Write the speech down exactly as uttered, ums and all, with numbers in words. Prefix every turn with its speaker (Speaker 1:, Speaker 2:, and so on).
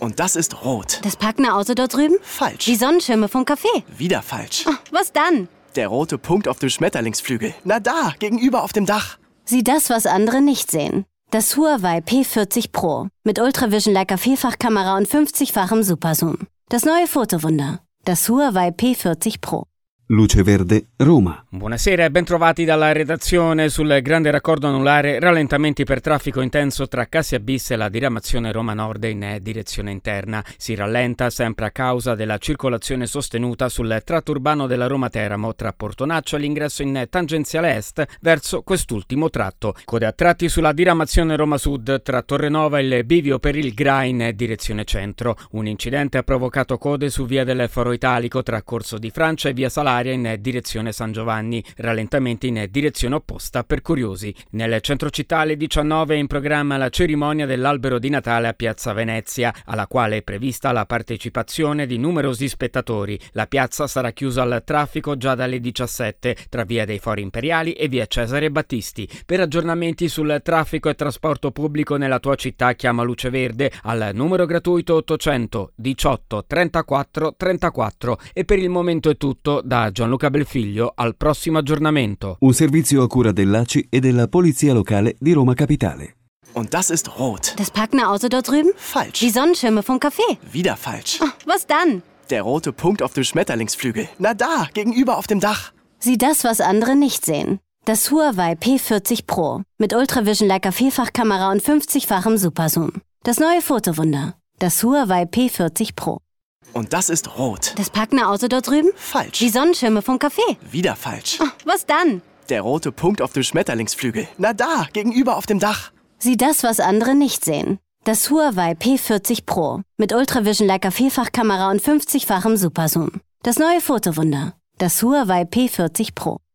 Speaker 1: Und das ist rot.
Speaker 2: Das parkende Auto dort drüben?
Speaker 1: Falsch.
Speaker 2: Die Sonnenschirme vom Café?
Speaker 1: Wieder falsch.
Speaker 2: Oh, was dann?
Speaker 1: Der rote Punkt auf dem Schmetterlingsflügel. Na da, gegenüber auf dem Dach.
Speaker 2: Sieh das, was andere nicht sehen. Das Huawei P vierzig Pro mit Ultravision Leica Vielfachkamera und fünfzigfachem Superzoom. Das neue Fotowunder. Das Huawei P vierzig Pro.
Speaker 3: Luce Verde, Roma.
Speaker 4: Buonasera e bentrovati dalla redazione. Sul grande raccordo anulare, rallentamenti per traffico intenso tra Cassia Bis e la diramazione Roma Nord in direzione interna. Si rallenta sempre a causa della circolazione sostenuta sul tratto urbano della Roma Teramo tra Portonaccio e l'ingresso in tangenziale est verso quest'ultimo tratto. Code a tratti sulla diramazione Roma Sud tra Torrenova e il bivio per il Gra in direzione centro. Un incidente ha provocato code su via del Foro Italico tra Corso di Francia e via Salaria in direzione San Giovanni, rallentamenti in direzione opposta per curiosi. Nel centro città alle diciannove è in programma la cerimonia dell'albero di Natale a Piazza Venezia, alla quale è prevista la partecipazione di numerosi spettatori. La piazza sarà chiusa al traffico già dalle diciassette tra via dei Fori Imperiali e via Cesare Battisti. Per aggiornamenti sul traffico e trasporto pubblico nella tua città chiama Luce Verde al numero gratuito ottocento diciotto trentaquattro trentaquattro. E per il momento è tutto da Gianluca Belfiglio, al prossimo aggiornamento.
Speaker 3: Un servizio a cura dell'A C I e della Polizia Locale di Roma Capitale.
Speaker 1: Und das ist rot.
Speaker 2: Das parkende Auto dort drüben?
Speaker 1: Falsch.
Speaker 2: Die Sonnenschirme vom Café?
Speaker 1: Wieder falsch.
Speaker 2: Oh, was dann?
Speaker 1: Der rote Punkt auf dem Schmetterlingsflügel. Na da, gegenüber auf dem Dach.
Speaker 2: Sieh das, was andere nicht sehen. Das Huawei P vierzig Pro mit Ultravision Leica Vielfachkamera und fünfzigfachem Superzoom. Das neue Fotowunder. Das Huawei P vierzig Pro.
Speaker 1: Und das ist rot.
Speaker 2: Das parkende Auto dort drüben?
Speaker 1: Falsch.
Speaker 2: Die Sonnenschirme vom Café?
Speaker 1: Wieder falsch.
Speaker 2: Oh, was dann?
Speaker 1: Der rote Punkt auf dem Schmetterlingsflügel. Na da, gegenüber auf dem Dach.
Speaker 2: Sieh das, was andere nicht sehen. Das Huawei P vierzig Pro mit Ultravision Leica Vielfachkamera und fünfzigfachem Superzoom. Das neue Fotowunder. Das Huawei P vierzig Pro.